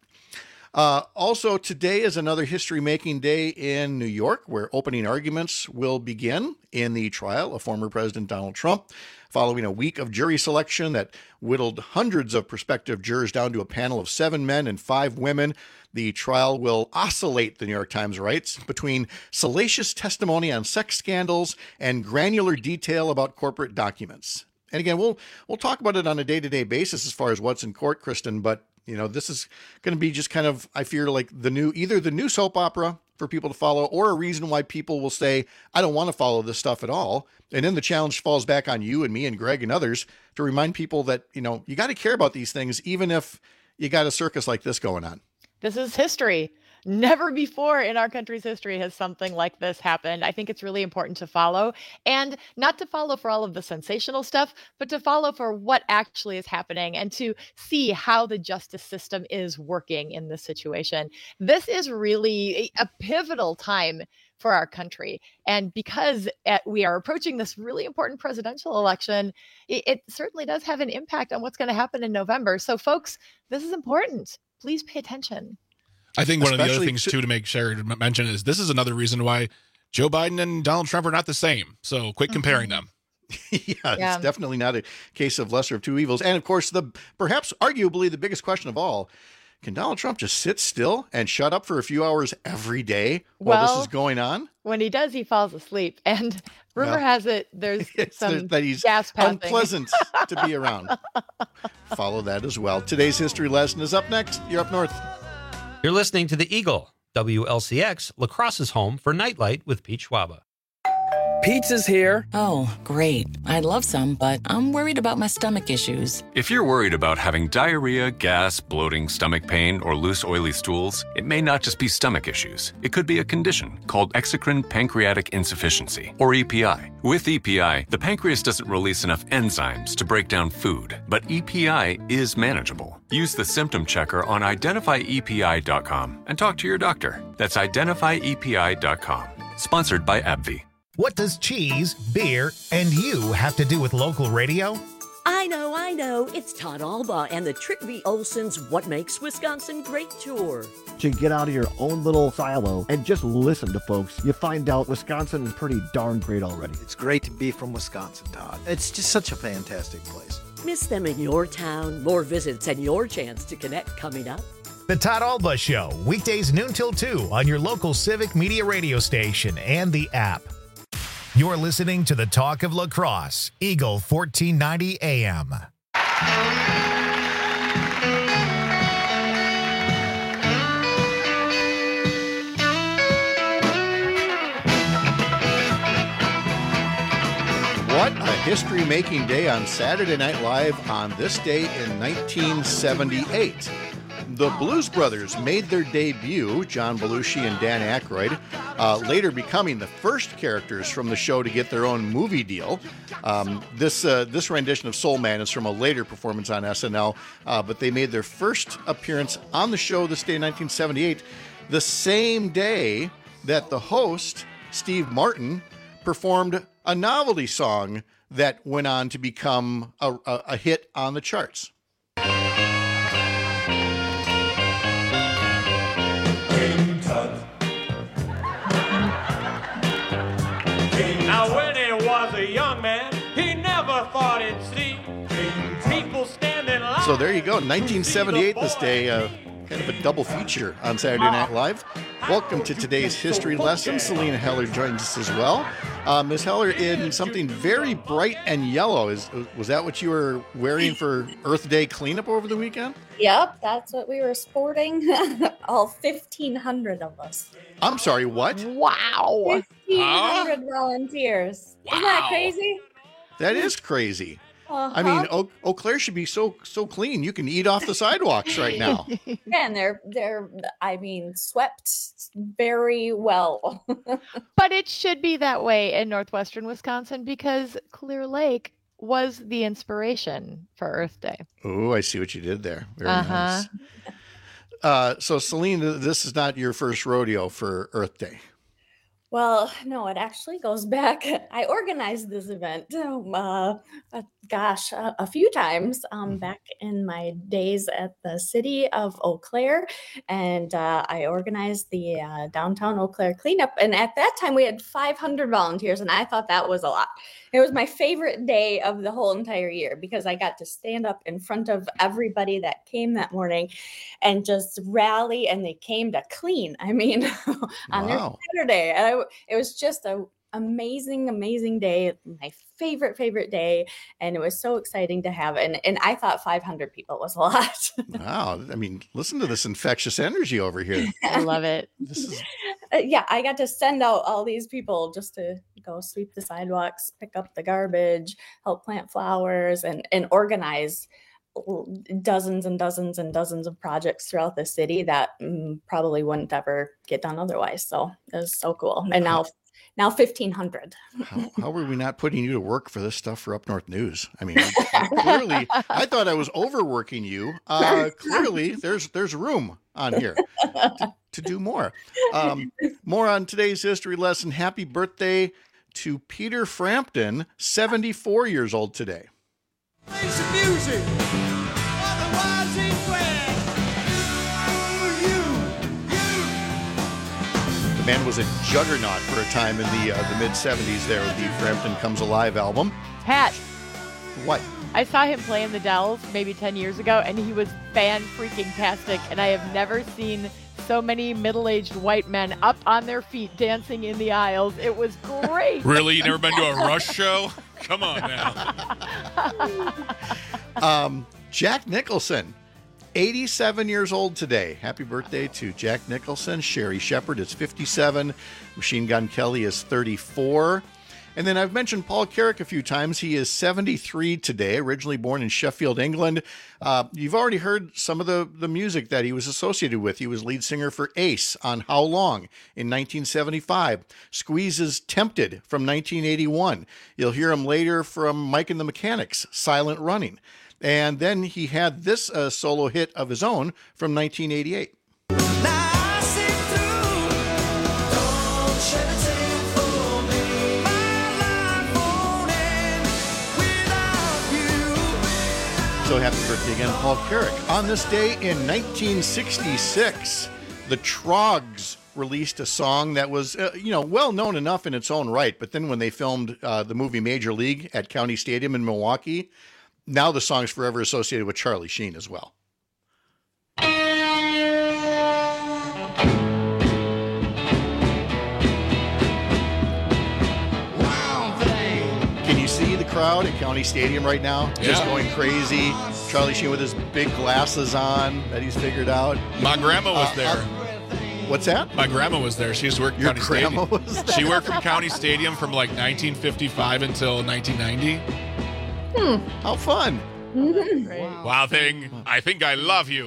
Also, today is another history-making day in New York, where opening arguments will begin in the trial of former President Donald Trump. Following a week of jury selection that whittled hundreds of prospective jurors down to a panel of 7 men and 5 women, the trial will oscillate, the New York Times writes, between salacious testimony on sex scandals and granular detail about corporate documents. And again, we'll talk about it on a day-to-day basis as far as what's in court, Kristen, but this is going to be just kind of, I fear, like either the new soap opera for people to follow, or a reason why people will say, I don't want to follow this stuff at all. And then the challenge falls back on you and me and Greg and others to remind people that, you got to care about these things, even if you got a circus like this going on. This is history. Never before in our country's history has something like this happened. I think it's really important to follow, and not to follow for all of the sensational stuff, but to follow for what actually is happening and to see how the justice system is working in this situation. This is really a pivotal time for our country. And because we are approaching this really important presidential election, it certainly does have an impact on what's going to happen in November. So folks, this is important. Please pay attention. I think one of the other things, too, to make sure to mention is this is another reason why Joe Biden and Donald Trump are not the same. So quit comparing them. Yeah, it's definitely not a case of lesser of two evils. And, of course, perhaps arguably the biggest question of all, can Donald Trump just sit still and shut up for a few hours every day while this is going on? When he does, he falls asleep. And rumor has it there's some that he's gas passing. Unpleasant to be around. Follow that as well. Today's history lesson is up next. You're up north. You're listening to The Eagle, WLCX, La Crosse's home for Nightlight with Pete Schwaba. Pizza's here. Oh, great. I'd love some, but I'm worried about my stomach issues. If you're worried about having diarrhea, gas, bloating, stomach pain, or loose, oily stools, it may not just be stomach issues. It could be a condition called exocrine pancreatic insufficiency, or EPI. With EPI, the pancreas doesn't release enough enzymes to break down food, but EPI is manageable. Use the symptom checker on identifyepi.com and talk to your doctor. That's identifyepi.com. Sponsored by AbbVie. What does cheese, beer, and you have to do with local radio? I know. It's Todd Alba and the Trick V. Olson's What Makes Wisconsin Great tour. To get out of your own little silo and just listen to folks, you find out Wisconsin is pretty darn great already. It's great to be from Wisconsin, Todd. It's just such a fantastic place. Miss them in your town, more visits, and your chance to connect coming up. The Todd Alba Show, weekdays noon till 2 on your local Civic Media radio station and the app. You're listening to the Talk of La Crosse, Eagle 1490 AM. What a history-making day on Saturday Night Live on this day in 1978. The Blues Brothers made their debut, John Belushi and Dan Aykroyd, later becoming the first characters from the show to get their own movie deal. This rendition of Soul Man is from a later performance on SNL, but they made their first appearance on the show this day in 1978, the same day that the host, Steve Martin, performed a novelty song that went on to become a hit on the charts. Now when he was a young man, he never thought he'd see people standing in line. So there you go, 1978 this day, kind of a double feature on Saturday Night Live. Welcome to today's history lesson. Selena Heller joins us as well. Ms. Heller, in something very bright and yellow. Was that what you were wearing for Earth Day cleanup over the weekend? Yep, that's what we were sporting. All 1,500 of us. I'm sorry, what? Wow. 1,500 volunteers. Wow. Isn't that crazy? That is crazy. Uh-huh. I mean, Eau Claire should be so clean. You can eat off the sidewalks right now. Yeah, and they're swept very well. But it should be that way in northwestern Wisconsin because Clear Lake was the inspiration for Earth Day. Oh, I see what you did there. Very nice. So, Selena, this is not your first rodeo for Earth Day. Well, no, it actually goes back. I organized this event, a few times back in my days at the city of Eau Claire. And I organized the downtown Eau Claire cleanup. And at that time, we had 500 volunteers, and I thought that was a lot. It was my favorite day of the whole entire year because I got to stand up in front of everybody that came that morning and just rally, and they came to clean. I mean, on their Saturday. It was just an amazing day, my favorite day, and it was so exciting to have. And I thought 500 people was a lot. Wow. I mean, listen to this infectious energy over here. I love it. This is... yeah, I got to send out all these people just to go sweep the sidewalks, pick up the garbage, help plant flowers, and organize dozens and dozens and dozens of projects throughout the city that probably wouldn't ever get done otherwise. So it was so cool. And now 1,500. How were we not putting you to work for this stuff for Up North News? I mean, clearly, I thought I was overworking you. Clearly, there's room on here to do more. More on today's history lesson. Happy birthday to Peter Frampton, 74 years old today. Play some music, otherwise inquire. The band was a juggernaut for a time in the mid-'70s there with the Frampton Comes Alive album. Pat, What? I saw him play in the Dells maybe 10 years ago, and he was fan-freaking-tastic, and I have never seen so many middle-aged white men up on their feet dancing in the aisles. It was great. Really? You never been to a Rush show? Come on now. Jack Nicholson, 87 years old today. Happy birthday to Jack Nicholson. Sherry Shepherd is 57. Machine Gun Kelly is 34. And then I've mentioned Paul Carrick a few times. He is 73 today, originally born in Sheffield, England. You've already heard some of the music that he was associated with. He was lead singer for Ace on How Long in 1975. Squeeze's Tempted from 1981. You'll hear him later from Mike and the Mechanics, Silent Running. And then he had this solo hit of his own from 1988. So happy birthday again, Paul Carrick. On this day in 1966, the Troggs released a song that was, well known enough in its own right. But then when they filmed the movie Major League at County Stadium in Milwaukee, now the song's forever associated with Charlie Sheen as well. Can you see the crowd at County Stadium right now? Just going crazy. Charlie Sheen with his big glasses on that he's figured out. My grandma was there. What's that? My grandma was there. She used to work at Your County grandma Stadium. was there? She worked from County Stadium from like 1955 until 1990. How fun. Wow thing, I think I love you.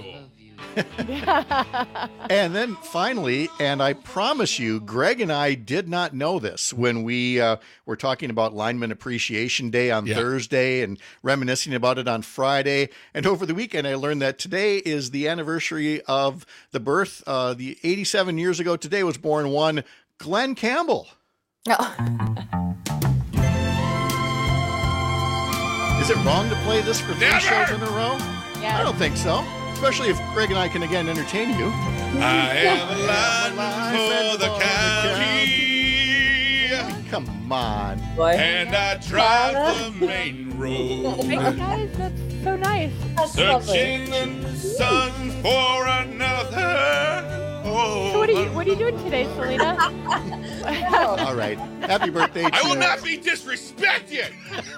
And then finally, and I promise you, Greg and I did not know this when we were talking about Lineman Appreciation Day on Thursday and reminiscing about it on Friday. And over the weekend, I learned that today is the anniversary of the birth. The 87 years ago today was born one Glenn Campbell. Is it wrong to play this for 3 shows in a row? Yeah. I don't think so. Especially if Greg and I can again entertain you. I am alive for the county. Come on. And I drive the main road. Thanks, guys. That's so nice. Searching the sun for another. So what are you doing today, Selena? All right. Happy birthday to I will not be disrespected.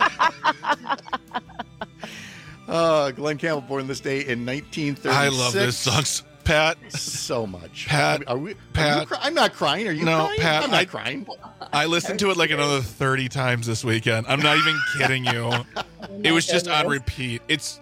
Glenn Campbell, born this day in 1936. I love this song, Pat. So much. Pat. Pat. I'm not crying. Are you crying? Pat. I'm not crying. I listened to it like another 30 times this weekend. I'm not even kidding you. It was just on repeat. It's...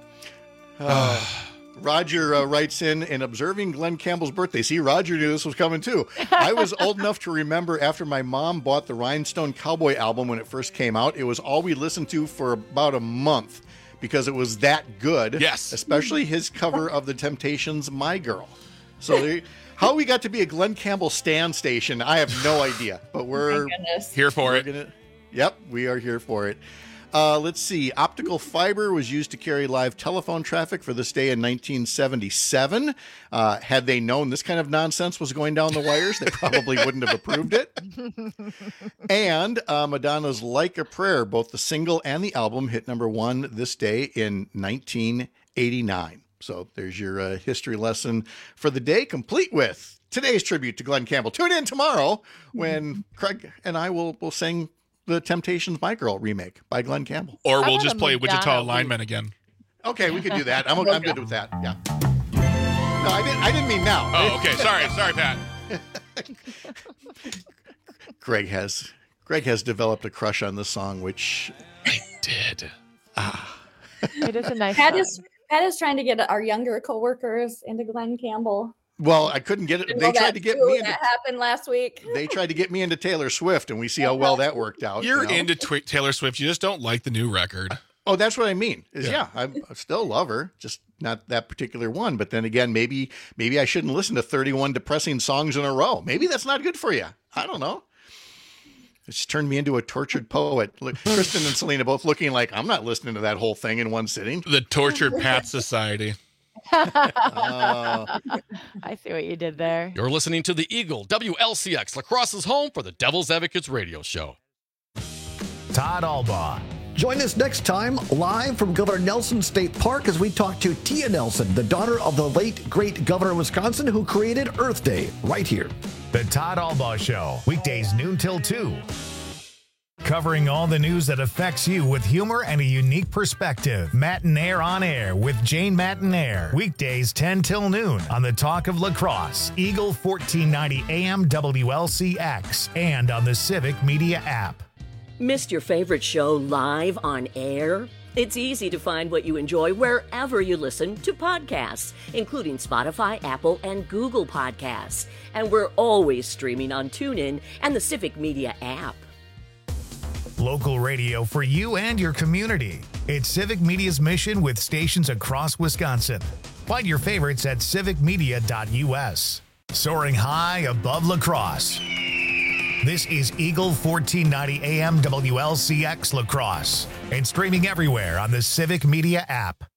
Roger writes in observing Glenn Campbell's birthday. See, Roger knew this was coming too. I was old enough to remember after my mom bought the Rhinestone Cowboy album when it first came out. It was all we listened to for about a month because it was that good. Yes. Especially his cover of The Temptations' My Girl. So how we got to be a Glenn Campbell stan station, I have no idea. But we're here for it. Yep, we are here for it. Let's see. Optical fiber was used to carry live telephone traffic for this day in 1977. Had they known this kind of nonsense was going down the wires, they probably wouldn't have approved it. And Madonna's Like a Prayer, both the single and the album, hit #1 this day in 1989. So there's your history lesson for the day, complete with today's tribute to Glenn Campbell. Tune in tomorrow when Craig and I will sing the Temptations' My Girl remake by Glenn Campbell. Or we'll just play Wichita Lineman again. Okay, we could do that. I'm good with that. Yeah. No, I didn't mean now. Oh, okay. Sorry, Pat. Greg has developed a crush on this song, which I did. It is a nice Pat song. is Pat is trying to get our younger coworkers into Glenn Campbell. Well, I couldn't get it. They tried to get me into. That happened last week. They tried to get me into Taylor Swift, and we see how well that worked out. You're into Taylor Swift. You just don't like the new record. Oh, that's what I mean. I still love her, just not that particular one. But then again, maybe I shouldn't listen to 31 depressing songs in a row. Maybe that's not good for you. I don't know. It's turned me into a tortured poet. Look, Kristen and Selena both looking like I'm not listening to that whole thing in one sitting. The Tortured Pat Society. I see what you did there. You're listening to the Eagle, WLCX, La Crosse's home for the Devil's Advocates radio show. Todd Albaugh. Join us next time live from Governor Nelson State Park as we talk to Tia Nelson, the daughter of the late, great governor of Wisconsin who created Earth Day, right here. The Todd Albaugh Show, weekdays noon till 2. Covering all the news that affects you with humor and a unique perspective. Matinaire on Air with Jane Matinaire. Weekdays 10 till noon on the Talk of La Crosse, Eagle 1490 AM WLCX, and on the Civic Media app. Missed your favorite show live on air? It's easy to find what you enjoy wherever you listen to podcasts, including Spotify, Apple, and Google Podcasts. And we're always streaming on TuneIn and the Civic Media app. Local radio for you and your community. It's Civic Media's mission with stations across Wisconsin. Find your favorites at civicmedia.us. Soaring high above La Crosse. This is Eagle 1490 AM WLCX La Crosse and streaming everywhere on the Civic Media app.